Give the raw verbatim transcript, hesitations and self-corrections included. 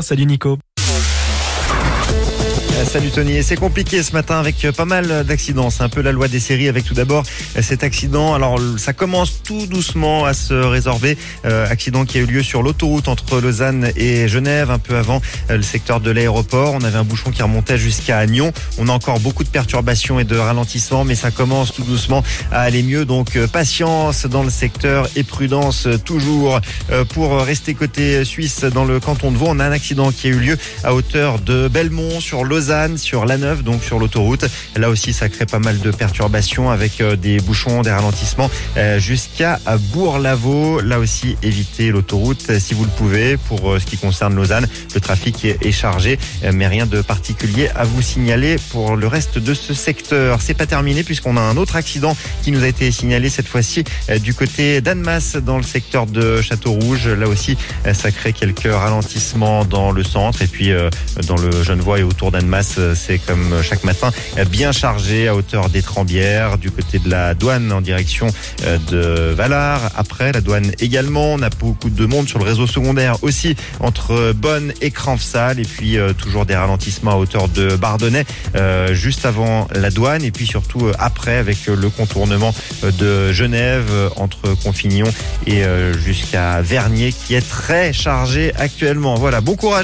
Salut Nico. Salut Tony, et c'est compliqué ce matin avec pas mal d'accidents, c'est un peu la loi des séries avec tout d'abord cet accident. Alors ça commence tout doucement à se résorber, euh, accident qui a eu lieu sur l'autoroute entre Lausanne et Genève, un peu avant euh, le secteur de l'aéroport. On avait un bouchon qui remontait jusqu'à Agnon. On a encore beaucoup de perturbations et de ralentissements, mais ça commence tout doucement à aller mieux, donc euh, patience dans le secteur et prudence euh, toujours. Euh, pour rester côté suisse, dans le canton de Vaud, on a un accident qui a eu lieu à hauteur de Belmont sur Lausanne, sur la Neuve, donc sur l'autoroute. Là aussi, ça crée pas mal de perturbations avec euh, des bouchons, des ralentissements euh, jusqu'à Bourg-Lavaux. Là aussi, évitez l'autoroute euh, si vous le pouvez. Pour euh, ce qui concerne Lausanne, le trafic est, est chargé, euh, mais rien de particulier à vous signaler pour le reste de ce secteur. C'est pas terminé puisqu'on a un autre accident qui nous a été signalé cette fois-ci euh, du côté d'Annemasse dans le secteur de Château-Rouge. Là aussi, euh, ça crée quelques ralentissements dans le centre et puis euh, dans le Genevois et autour d'Annemasse. C'est comme chaque matin bien chargé à hauteur des Trembières, du côté de la douane en direction de Valard. Après la douane également, on a beaucoup de monde sur le réseau secondaire aussi entre Bonn et Cranfsal, et puis euh, toujours des ralentissements à hauteur de Bardonnay euh, juste avant la douane, et puis surtout euh, après avec le contournement de Genève euh, entre Confignon et euh, jusqu'à Vernier qui est très chargé actuellement. Voilà, bon courage.